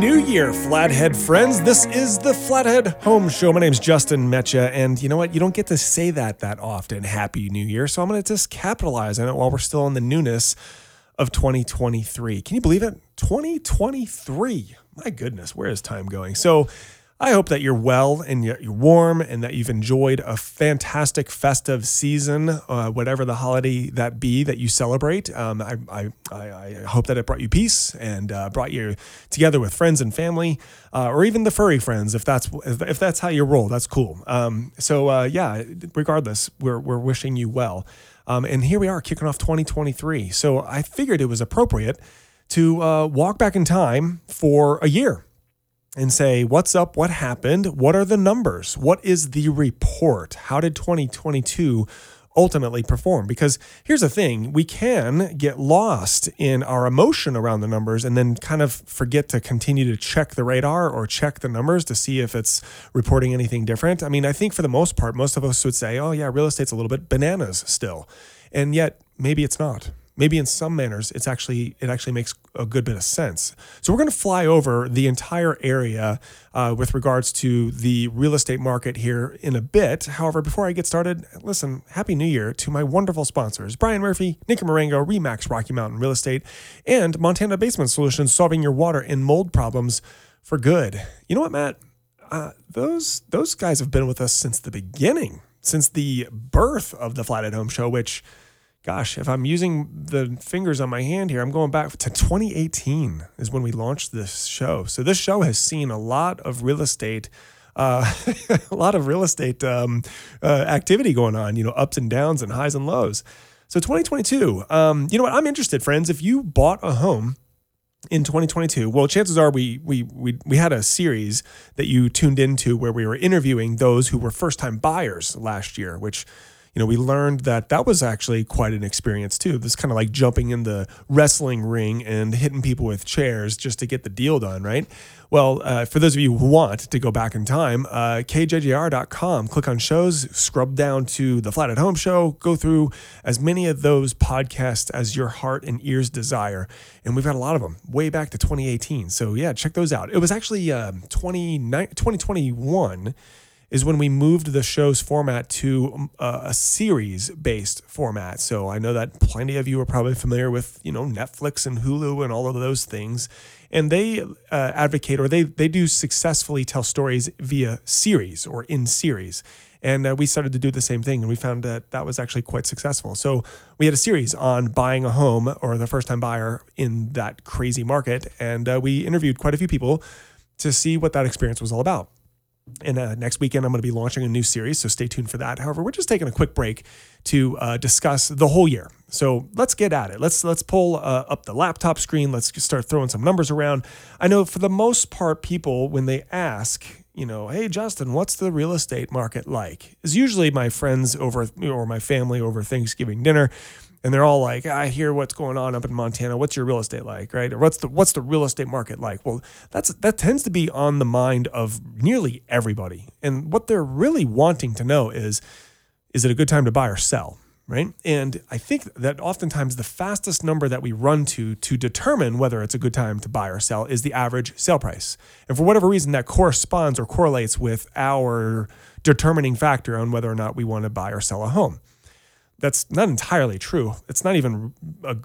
New Year, Flathead friends. This is the Flathead Home Show. My name's Justin Metcha, and you know what? You don't get to say that often, Happy New Year, so I'm going to just capitalize on it while we're still in the newness of 2023. Can you believe it? 2023. My goodness, where is time going? So I hope that you're well and you're warm and that you've enjoyed a fantastic festive season, whatever the holiday that be that you celebrate. I hope that it brought you peace and brought you together with friends and family, or even the furry friends, if that's how you roll. That's cool. Regardless, we're wishing you well. And here we are kicking off 2023. So I figured it was appropriate to walk back in time for a year and say, what's up? What happened? What are the numbers? What is the report? How did 2022 ultimately perform? Because here's the thing, we can get lost in our emotion around the numbers and then kind of forget to continue to check the radar or check the numbers to see if it's reporting anything different. I mean, I think for the most part, most of us would say, oh yeah, real estate's a little bit bananas still. And yet maybe it's not. Maybe in some manners, it actually makes a good bit of sense. So we're going to fly over the entire area with regards to the real estate market here in a bit. However, before I get started, listen, Happy New Year to my wonderful sponsors, Brian Murphy, Nicky Marengo, Remax Rocky Mountain Real Estate, and Montana Basement Solutions, solving your water and mold problems for good. You know what, Matt? Those guys have been with us since the beginning, since the birth of the Flathead Home Show, which, gosh, if I'm using the fingers on my hand here, I'm going back to 2018 is when we launched this show. So this show has seen a lot of real estate, activity going on, ups and downs and highs and lows. So 2022, you know what? I'm interested, friends. If you bought a home in 2022, well, chances are we had a series that you tuned into where we were interviewing those who were first-time buyers last year, which, we learned that was actually quite an experience too. This kind of like jumping in the wrestling ring and hitting people with chairs just to get the deal done, right? Well, for those of you who want to go back in time, kjjr.com, click on shows, scrub down to the Flathead Home Show, go through as many of those podcasts as your heart and ears desire. And we've got a lot of them way back to 2018. So yeah, check those out. It was actually 2021 is when we moved the show's format to a series-based format. So I know that plenty of you are probably familiar with, Netflix and Hulu and all of those things. And they advocate, or they do successfully tell stories via series or in series. And we started to do the same thing, and we found that was actually quite successful. So we had a series on buying a home or the first-time buyer in that crazy market. And we interviewed quite a few people to see what that experience was all about. And next weekend, I'm going to be launching a new series, so stay tuned for that. However, we're just taking a quick break to discuss the whole year. So let's get at it. Let's pull up the laptop screen. Let's start throwing some numbers around. I know for the most part, people, when they ask, hey, Justin, what's the real estate market like? It's usually my friends over or my family over Thanksgiving dinner. And they're all like, I hear what's going on up in Montana. What's your real estate like, right? Or what's the real estate market like? Well, that tends to be on the mind of nearly everybody. And what they're really wanting to know is it a good time to buy or sell, right? And I think that oftentimes the fastest number that we run to determine whether it's a good time to buy or sell is the average sale price. And for whatever reason, that corresponds or correlates with our determining factor on whether or not we want to buy or sell a home. That's not entirely true. It's not even a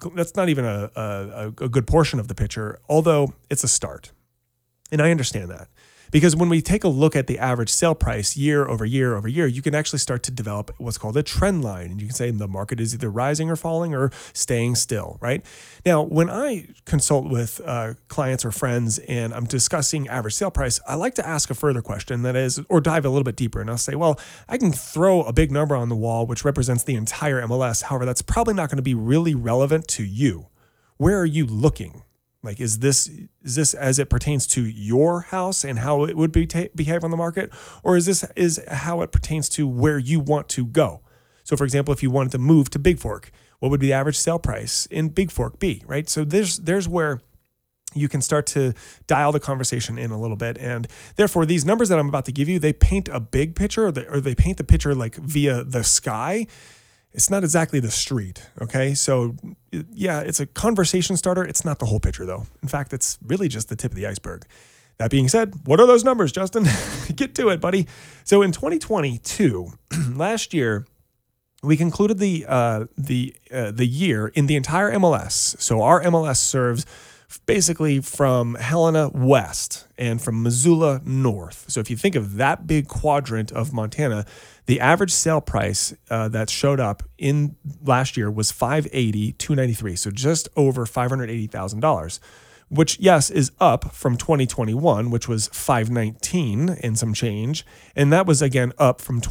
good portion of the picture, although it's a start. And I understand that. Because when we take a look at the average sale price year over year over year, you can actually start to develop what's called a trend line. And you can say the market is either rising or falling or staying still, right? Now, when I consult with clients or friends and I'm discussing average sale price, I like to ask a further question that is, or dive a little bit deeper. And I'll say, well, I can throw a big number on the wall, which represents the entire MLS. However, that's probably not going to be really relevant to you. Where are you looking? Like, is this as it pertains to your house and how it would behave on the market? Or is how it pertains to where you want to go? So, for example, if you wanted to move to Big Fork, what would the average sale price in Big Fork be, right? So there's where you can start to dial the conversation in a little bit. And therefore, these numbers that I'm about to give you, they paint a big picture or they paint the picture like via the sky. it's not exactly the street, okay? So yeah, it's a conversation starter. It's not the whole picture though. In fact, it's really just the tip of the iceberg. That being said, what are those numbers, Justin? Get to it, buddy. So in 2022, last year, we concluded the year in the entire MLS. So our MLS serves basically from Helena west and from Missoula north. So if you think of that big quadrant of Montana, the average sale price that showed up in last year was $580,293. So just over $580,000, which which is up from 2021, which was $519 and some change, and that was again up from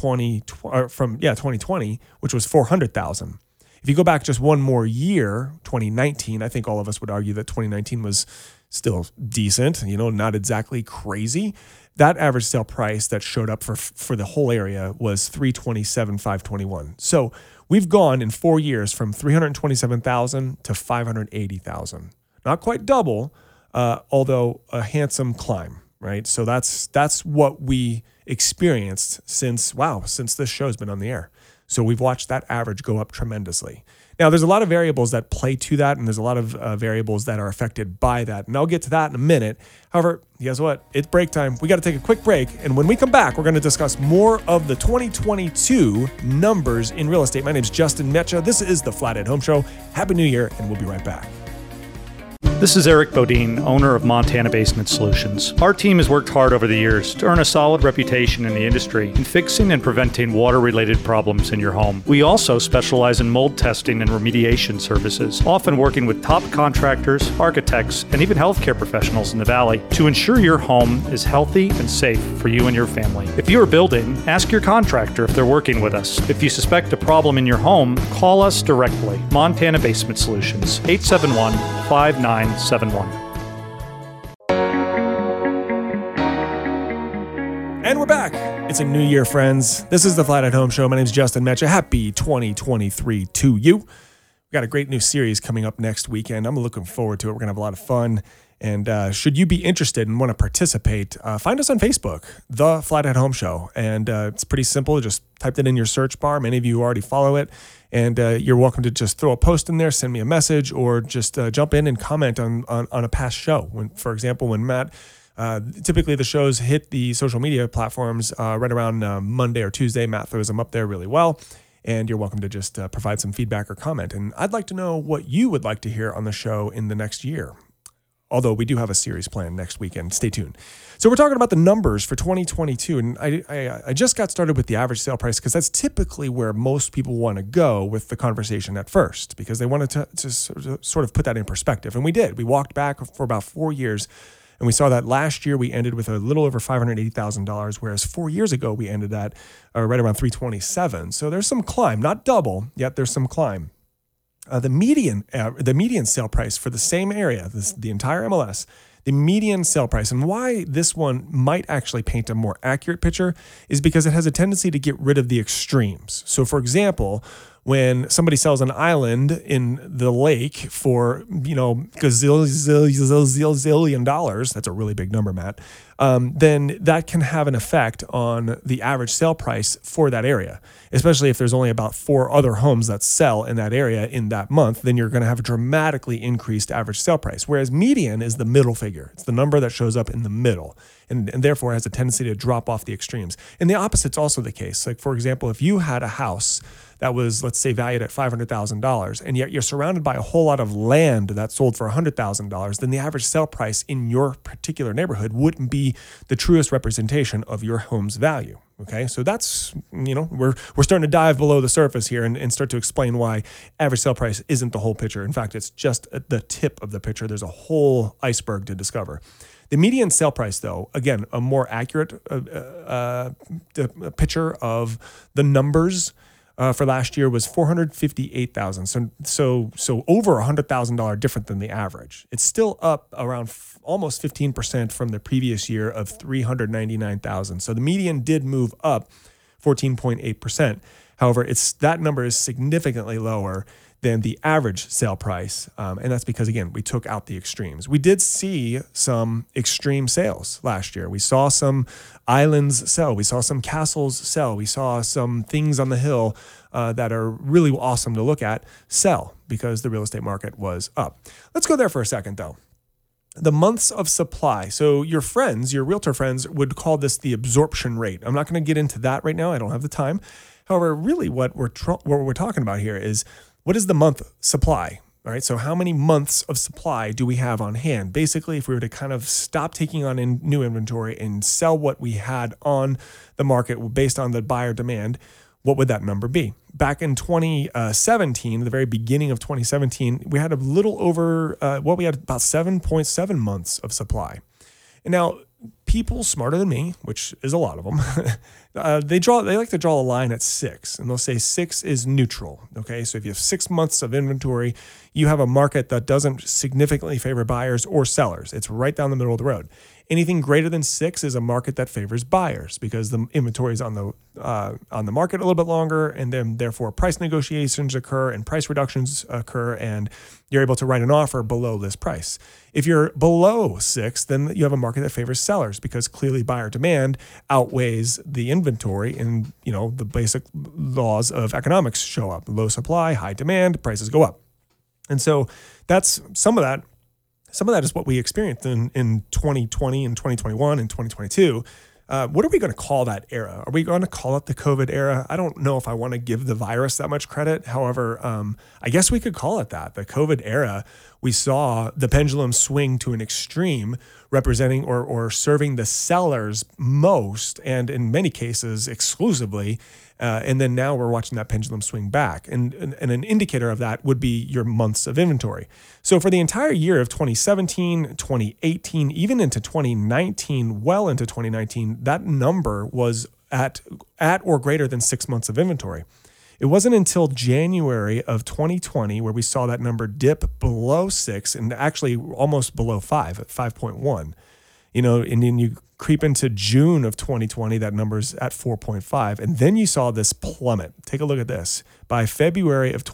2020, which was $400,000. If you go back just one more year, 2019, I think all of us would argue that 2019 was still decent, not exactly crazy. That average sale price that showed up for the whole area was $327,521. So we've gone in 4 years from $327,000 to $580,000. Not quite double, although a handsome climb, right? So that's what we experienced since this show's been on the air. So we've watched that average go up tremendously. Now, there's a lot of variables that play to that, and there's a lot of variables that are affected by that. And I'll get to that in a minute. However, guess what? It's break time. We got to take a quick break. And when we come back, we're going to discuss more of the 2022 numbers in real estate. My name is Justin Mecha. This is the Flathead Home Show. Happy New Year, and we'll be right back. This is Eric Bodine, owner of Montana Basement Solutions. Our team has worked hard over the years to earn a solid reputation in the industry in fixing and preventing water-related problems in your home. We also specialize in mold testing and remediation services, often working with top contractors, architects, and even healthcare professionals in the Valley to ensure your home is healthy and safe for you and your family. If you are building, ask your contractor if they're working with us. If you suspect a problem in your home, call us directly. Montana Basement Solutions, 871-5971. And we're back. It's a new year, friends. This is the Flathead Home Show. My name is Justin Mecha. Happy 2023 to you. We got a great new series coming up next weekend. I'm looking forward to it. We're going to have a lot of fun. And should you be interested and want to participate, find us on Facebook, The Flathead Home Show. And it's pretty simple. Just type it in your search bar. Many of you already follow it. And you're welcome to just throw a post in there, send me a message, or just jump in and comment on a past show. For example, when Matt, typically the shows hit the social media platforms right around Monday or Tuesday, Matt throws them up there really well. And you're welcome to just provide some feedback or comment. And I'd like to know what you would like to hear on the show in the next year. Although we do have a series planned next weekend. Stay tuned. So we're talking about the numbers for 2022. And I just got started with the average sale price because that's typically where most people want to go with the conversation at first, because they wanted to sort of put that in perspective. And we did. We walked back for about 4 years, and we saw that last year we ended with a little over $580,000, whereas 4 years ago we ended at right around $327,000. So there's some climb, not double, yet there's some climb. The median sale price for the same area, the entire MLS, the median sale price, and why this one might actually paint a more accurate picture is because it has a tendency to get rid of the extremes. So, for example, when somebody sells an island in the lake for, gazillion dollars, that's a really big number, Matt, then that can have an effect on the average sale price for that area, especially if there's only about 4 other homes that sell in that area in that month, then you're going to have a dramatically increased average sale price. Whereas median is the middle figure. It's the number that shows up in the middle and therefore has a tendency to drop off the extremes. And the opposite's also the case. Like, for example, if you had a house that was, let's say, valued at $500,000, and yet you're surrounded by a whole lot of land that sold for $100,000, then the average sale price in your particular neighborhood wouldn't be the truest representation of your home's value. Okay, so that's, we're starting to dive below the surface here and start to explain why average sale price isn't the whole picture. In fact, it's just the tip of the picture. There's a whole iceberg to discover. The median sale price, though, again, a more accurate picture of the numbers for last year was $458,000. So over $100,000 different than the average. It's still up around almost 15% from the previous year of $399,000. So the median did move up 14.8%. However, that number is significantly lower than the average sale price. And that's because, again, we took out the extremes. We did see some extreme sales last year. We saw some islands sell. We saw some castles sell. We saw some things on the hill that are really awesome to look at sell because the real estate market was up. Let's go there for a second, though. The months of supply. So your friends, your realtor friends, would call this the absorption rate. I'm not going to get into that right now. I don't have the time. However, really what we're talking about here is what is the month supply? All right. So how many months of supply do we have on hand? Basically, if we were to kind of stop taking on new inventory and sell what we had on the market based on the buyer demand, what would that number be? Back in 2017, the very beginning of 2017, we had a little over, we had about 7.7 months of supply. And now people smarter than me, which is a lot of them, they like to draw a line at 6, and they'll say 6 is neutral. Okay, so if you have 6 months of inventory, you have a market that doesn't significantly favor buyers or sellers. It's right down the middle of the road. Anything greater than 6 is a market that favors buyers because the inventory is on the market a little bit longer, and then therefore price negotiations occur and price reductions occur, and you're able to write an offer below list price. If you're below 6, then you have a market that favors sellers because clearly buyer demand outweighs the inventory, and the basic laws of economics show up. Low supply, high demand, prices go up. And so that's some of that. Some of that is what we experienced in 2020 and 2021 and 2022. What are we going to call that era? Are we going to call it the COVID era? I don't know if I want to give the virus that much credit. However, I guess we could call it that. The COVID era, we saw the pendulum swing to an extreme, representing or serving the sellers most, and in many cases exclusively. And then now we're watching that pendulum swing back. And an indicator of that would be your months of inventory. So for the entire year of 2017, 2018, even into 2019, well into 2019, that number was at or greater than 6 months of inventory. It wasn't until January of 2020 where we saw that number dip below 6 and actually almost below 5 at 5.1. And then you creep into June of 2020, that number's at 4.5. And then you saw this plummet. Take a look at this. By February of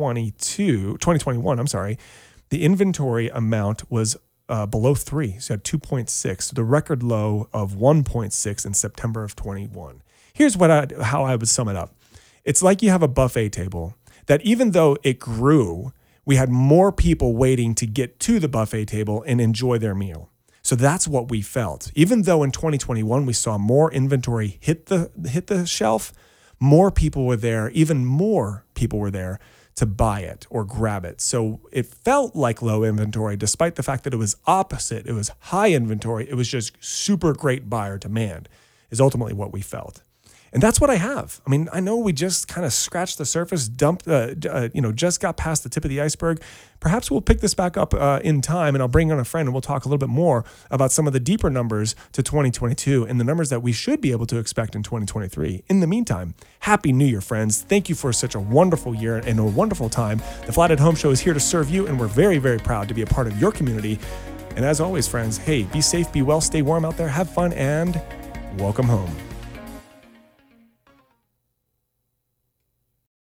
2021, the inventory amount was below 3. So you had 2.6, the record low of 1.6 in September of 21. Here's how I would sum it up. It's like you have a buffet table that even though it grew, we had more people waiting to get to the buffet table and enjoy their meal. So that's what we felt. Even though in 2021 we saw more inventory hit the shelf, more people were there, even more people were there to buy it or grab it. So it felt like low inventory, despite the fact that it was opposite. It was high inventory. It was just super great buyer demand is ultimately what we felt. And that's what I have. I mean, I know we just kind of scratched the surface, just got past the tip of the iceberg. Perhaps we'll pick this back up in time, and I'll bring on a friend and we'll talk a little bit more about some of the deeper numbers to 2022 and the numbers that we should be able to expect in 2023. In the meantime, Happy New Year, friends. Thank you for such a wonderful year and a wonderful time. The Flat at Home Show is here to serve you, and we're very, very proud to be a part of your community. And as always, friends, hey, be safe, be well, stay warm out there, have fun, and welcome home.